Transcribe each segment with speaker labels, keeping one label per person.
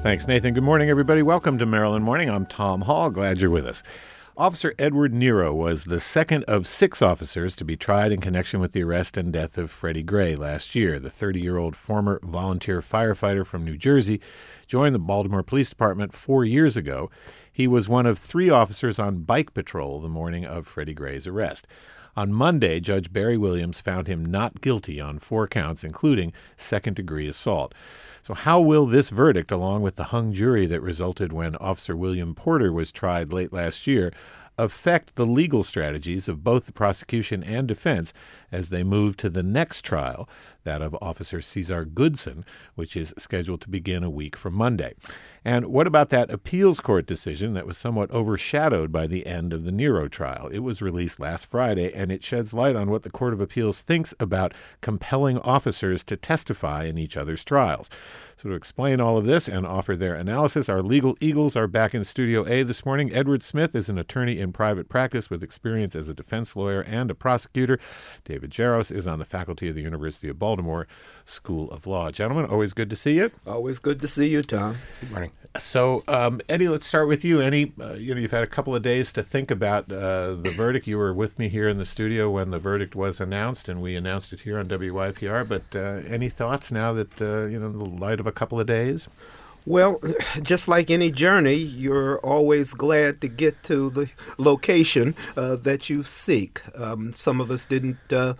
Speaker 1: Thanks, Nathan. Good morning, everybody. Welcome to Maryland Morning. I'm Tom Hall. Glad you're with us. Officer Edward Nero was the second of 6 officers to be tried in connection with the arrest and death of Freddie Gray last year. The 30-year-old former volunteer firefighter from New Jersey joined the Baltimore Police Department 4 years ago. He was one of 3 officers on bike patrol the morning of Freddie Gray's arrest. On Monday, Judge Barry Williams found him not guilty on 4 counts, including second-degree assault. So how will this verdict, along with the hung jury that resulted when Officer William Porter was tried late last year, affect the legal strategies of both the prosecution and defense as they move to the next trial, that of Officer Cesar Goodson, which is scheduled to begin a week from Monday? And what about that appeals court decision that was somewhat overshadowed by the end of the Nero trial? It was released last Friday, and it sheds light on what the Court of Appeals thinks about compelling officers to testify in each other's trials. So to explain all of this and offer their analysis, our legal eagles are back in Studio A this morning. Edward Smith is an attorney in private practice with experience as a defense lawyer and a prosecutor. David Jaros is on the faculty of the University of Baltimore School of Law. Gentlemen, always good to see you.
Speaker 2: Always good to see you, Tom.
Speaker 3: Good morning.
Speaker 1: So, Eddie, let's start with you. You've had a couple of days to think about the verdict. You were with me here in the studio when the verdict was announced, and we announced it here on WYPR. But any thoughts now that, in the light of a couple of days?
Speaker 2: Well, just like any journey, you're always glad to get to the location that you seek. Some of us didn't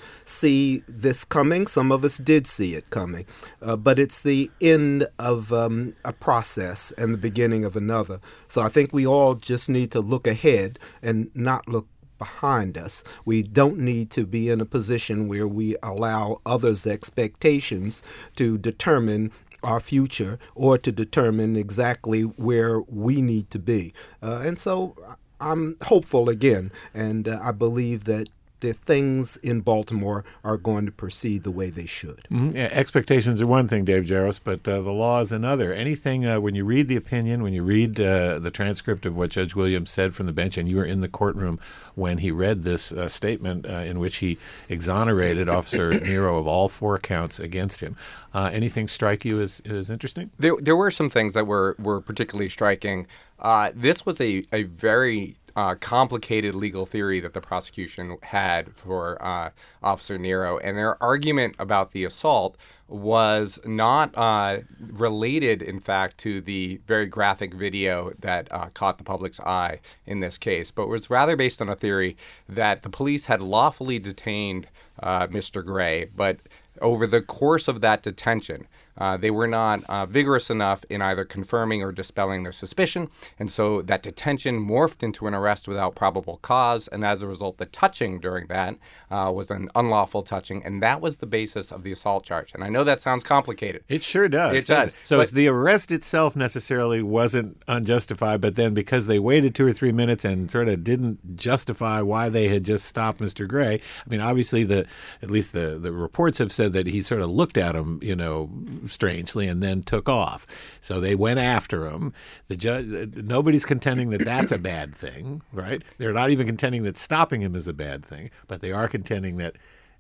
Speaker 2: see this coming. Some of us did see it coming. But it's the end of a process and the beginning of another. So I think we all just need to look ahead and not look behind us. We don't need to be in a position where we allow others' expectations to determine our future or to determine exactly where we need to be. And so I'm hopeful again, and I believe that the things in Baltimore are going to proceed the way they should.
Speaker 1: Mm-hmm. Yeah, expectations are one thing, Dave Jaros, but the law is another. Anything, when you read the opinion, when you read the transcript of what Judge Williams said from the bench, and you were in the courtroom when he read this statement in which he exonerated Officer Nero of all 4 counts against him, anything strike you as interesting?
Speaker 3: There were some things that were particularly striking. This was a very complicated legal theory that the prosecution had for Officer Nero, and their argument about the assault was not related, in fact, to the very graphic video that caught the public's eye in this case, but was rather based on a theory that the police had lawfully detained Mr. Gray, but over the course of that detention, they were not vigorous enough in either confirming or dispelling their suspicion, and so that detention morphed into an arrest without probable cause, and as a result, the touching during that was an unlawful touching, and that was the basis of the assault charge. And I know that sounds complicated.
Speaker 1: It sure does.
Speaker 3: It does.
Speaker 1: So it's the arrest itself necessarily wasn't unjustified, but then because they waited 2 or 3 minutes and sort of didn't justify why they had just stopped Mr. Gray, I mean, obviously, at least the reports have said that he sort of looked at him, strangely, and then took off. So they went after him. The judge, nobody's contending that that's a bad thing, right? They're not even contending that stopping him is a bad thing, but they are contending that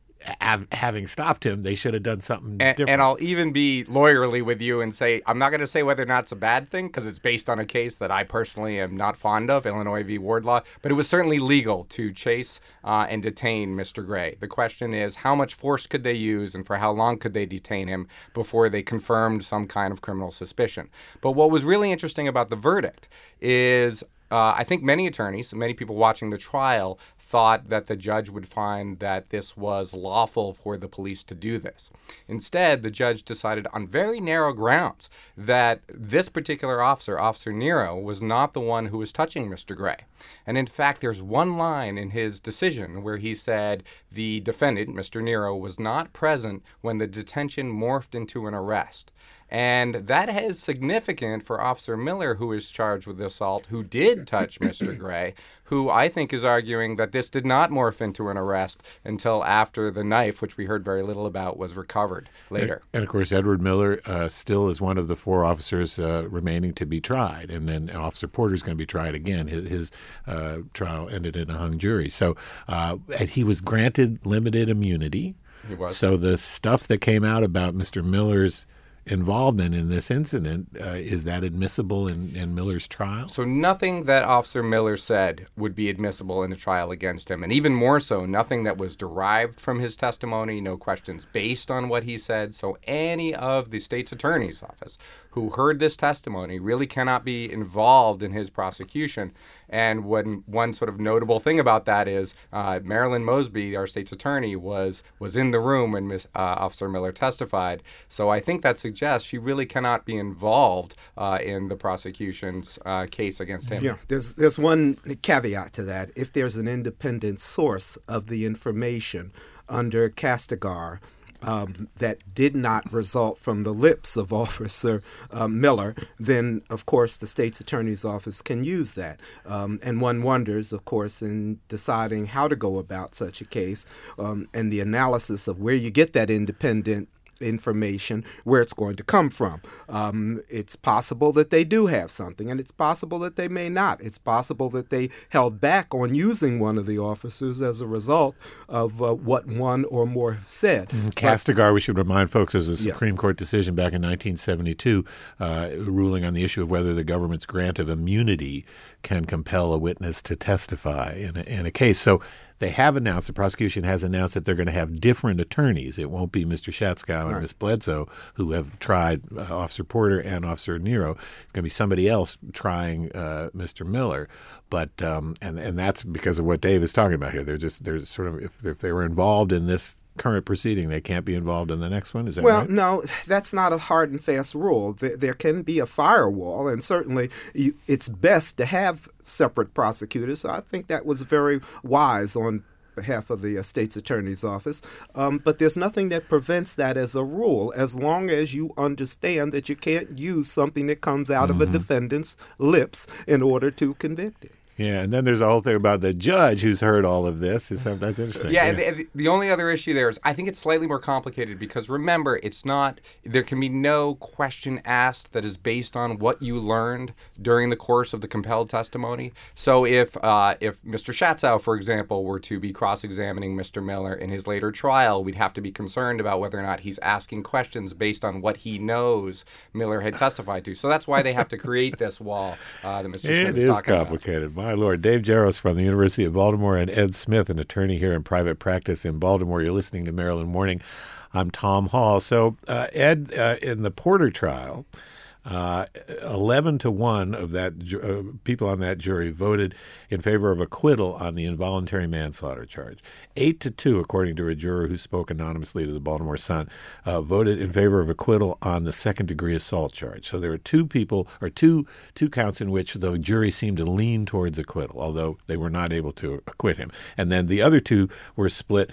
Speaker 1: having stopped him, they should have done something different.
Speaker 3: And I'll even be lawyerly with you and say, I'm not going to say whether or not it's a bad thing, because it's based on a case that I personally am not fond of, Illinois v. Wardlaw, but it was certainly legal to chase and detain Mr. Gray. The question is, how much force could they use and for how long could they detain him before they confirmed some kind of criminal suspicion? But what was really interesting about the verdict is I think many attorneys, many people watching the trial, thought that the judge would find that this was lawful for the police to do this. Instead, the judge decided on very narrow grounds that this particular officer, Officer Nero, was not the one who was touching Mr. Gray. And in fact, there's one line in his decision where he said the defendant, Mr. Nero, was not present when the detention morphed into an arrest. And that is significant for Officer Miller, who is charged with the assault, who did touch Mr. Gray, who I think is arguing that this did not morph into an arrest until after the knife, which we heard very little about, was recovered later.
Speaker 1: And of course, Edward Miller still is one of the 4 officers remaining to be tried. And then Officer Porter is going to be tried again. His trial ended in a hung jury. So and he was granted limited immunity.
Speaker 3: He was.
Speaker 1: So the stuff that came out about Mr. Miller's involvement in this incident. Is that admissible in Miller's trial?
Speaker 3: So nothing that Officer Miller said would be admissible in a trial against him. And even more so, nothing that was derived from his testimony, no questions based on what he said. So any of the state's attorney's office who heard this testimony really cannot be involved in his prosecution. And one sort of notable thing about that is Marilyn Mosby, our state's attorney, was in the room when Officer Miller testified. So I think that suggests she really cannot be involved in the prosecution's case against him.
Speaker 2: Yeah, there's one caveat to that. If there's an independent source of the information under Castigar, that did not result from the lips of Officer Miller, then, of course, the state's attorney's office can use that. And one wonders, of course, in deciding how to go about such a case and the analysis of where you get that independent information, where it's going to come from. It's possible that they do have something, and it's possible that they may not. It's possible that they held back on using one of the officers as a result of what one or more have said.
Speaker 1: Castigar, we should remind folks, is a
Speaker 2: Yes.
Speaker 1: Supreme Court decision back in 1972 ruling on the issue of whether the government's grant of immunity can compel a witness to testify in a case. So they have announced, the prosecution has announced that they're going to have different attorneys. It won't be Mr. Shatskow and Ms. Bledsoe who have tried Officer Porter and Officer Nero. It's going to be somebody else trying Mr. Miller. But and that's because of what Dave is talking about here. They're sort of, if they were involved in this current proceeding, they can't be involved in the next one? Is that right?
Speaker 2: Well, no, that's not a hard and fast rule. There can be a firewall, and certainly it's best to have separate prosecutors. So I think that was very wise on behalf of the state's attorney's office. But there's nothing that prevents that as a rule, as long as you understand that you can't use something that comes out of a defendant's lips in order to convict him.
Speaker 1: Yeah, and then there's a whole thing about the judge who's heard all of this. That's interesting.
Speaker 3: Yeah, and the only other issue there is I think it's slightly more complicated because remember, there can be no question asked that is based on what you learned during the course of the compelled testimony. So if Mr. Shatskow, for example, were to be cross-examining Mr. Miller in his later trial, we'd have to be concerned about whether or not he's asking questions based on what he knows Miller had testified to. So that's why they have to create this wall that Mr. Smith is talking about.
Speaker 1: It is complicated. My Lord. Dave Jaros from the University of Baltimore and Ed Smith, an attorney here in private practice in Baltimore. You're listening to Maryland Morning. I'm Tom Hall. So, Ed, in the Porter trial, 11-1 of that people on that jury voted in favor of acquittal on the involuntary manslaughter charge. 8-2, according to a juror who spoke anonymously to the Baltimore Sun, voted in favor of acquittal on the second-degree assault charge. So there were two counts in which the jury seemed to lean towards acquittal, although they were not able to acquit him. And then the other two were split,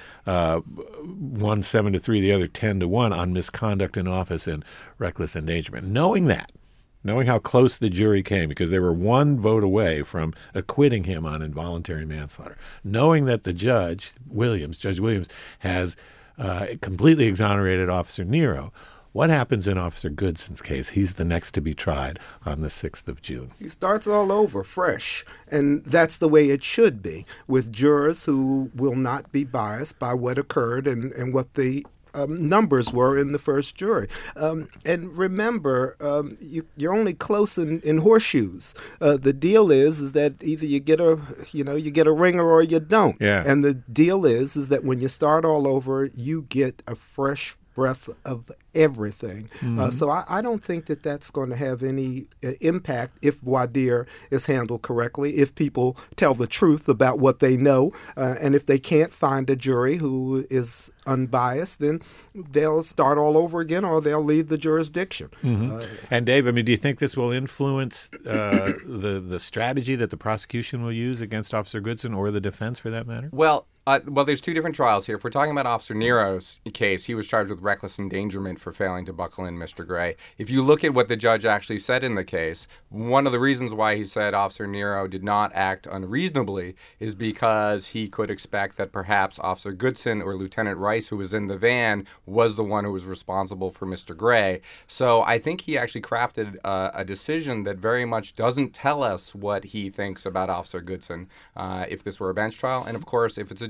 Speaker 1: one 7-3, the other 10-1 on misconduct in office and reckless endangerment. Knowing how close the jury came, because they were one vote away from acquitting him on involuntary manslaughter, knowing that the Judge Williams, has completely exonerated Officer Nero, what happens in Officer Goodson's case? He's the next to be tried on the 6th of June.
Speaker 2: He starts all over fresh, and that's the way it should be, with jurors who will not be biased by what occurred and what the numbers were in the first jury. And remember, you're only close in horseshoes. The deal is that either you get a ringer or you don't.
Speaker 1: Yeah.
Speaker 2: And the deal is that when you start all over, you get a fresh breath of everything. So I don't think that that's going to have any impact if voir dire is handled correctly, if people tell the truth about what they know, and if they can't find a jury who is unbiased, then they'll start all over again or they'll leave the jurisdiction.
Speaker 1: And Dave, do you think this will influence the strategy that the prosecution will use against Officer Goodson or the defense for that matter?
Speaker 3: Well, there's two different trials here. If we're talking about Officer Nero's case, he was charged with reckless endangerment for failing to buckle in Mr. Gray. If you look at what the judge actually said in the case, one of the reasons why he said Officer Nero did not act unreasonably is because he could expect that perhaps Officer Goodson or Lieutenant Rice, who was in the van, was the one who was responsible for Mr. Gray. So I think he actually crafted a decision that very much doesn't tell us what he thinks about Officer Goodson if this were a bench trial. And of course, if it's a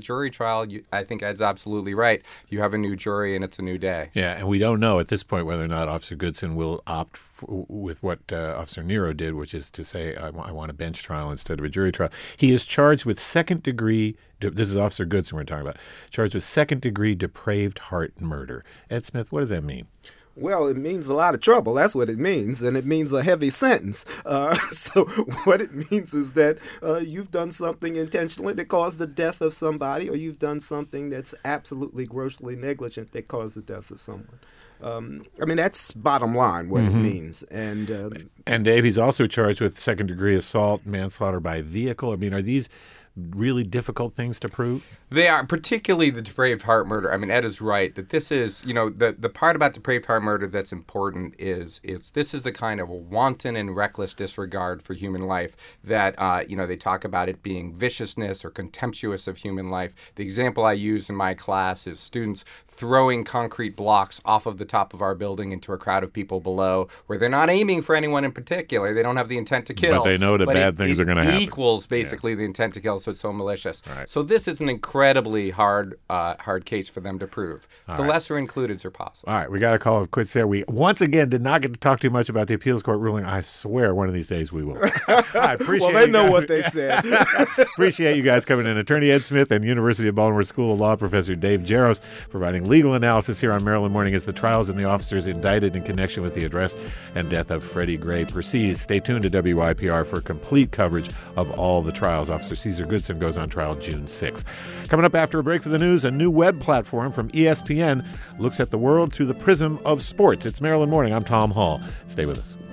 Speaker 3: jury trial, I think Ed's absolutely right. You have a new jury and it's a new day.
Speaker 1: Yeah, and we don't know at this point whether or not Officer Goodson will opt with what Officer Nero did, which is to say, I want a bench trial instead of a jury trial. He is charged with second-degree, this is Officer Goodson we're talking about, charged with second-degree depraved heart murder. Ed Smith, what does that mean?
Speaker 2: Well, it means a lot of trouble. That's what it means. And it means a heavy sentence. So what it means is that you've done something intentionally that caused the death of somebody, or you've done something that's absolutely grossly negligent that caused the death of someone. I mean, that's bottom line what it means. And
Speaker 1: Dave, he's also charged with second-degree assault, manslaughter by vehicle. I mean, are these really difficult things to prove?
Speaker 3: They are, particularly the depraved heart murder. I mean, Ed is right that this is, the part about depraved heart murder that's important is this is the kind of wanton and reckless disregard for human life that, they talk about it being viciousness or contemptuous of human life. The example I use in my class is students throwing concrete blocks off of the top of our building into a crowd of people below, where they're not aiming for anyone in particular. They don't have the intent to kill.
Speaker 1: But they know that bad things are going to happen.
Speaker 3: It equals basically the intent to kill, so it's so malicious.
Speaker 1: Right.
Speaker 3: So this is an incredibly hard case for them to prove. The lesser includeds are possible.
Speaker 1: All right, we got to call it quits there. We once again did not get to talk too much about the appeals court ruling. I swear one of these days we will. I appreciate
Speaker 2: well, they know what they said.
Speaker 1: Appreciate you guys coming in. Attorney Ed Smith and University of Baltimore School of Law Professor Dave Jaros providing legal analysis here on Maryland Morning as the trials and the officers indicted in connection with the arrest and death of Freddie Gray proceeds. Stay tuned to WYPR for complete coverage of all the trials. Officer Cesar Goodson goes on trial June 6th. Coming up after a break for the news, a new web platform from ESPN looks at the world through the prism of sports. It's Maryland Morning. I'm Tom Hall. Stay with us.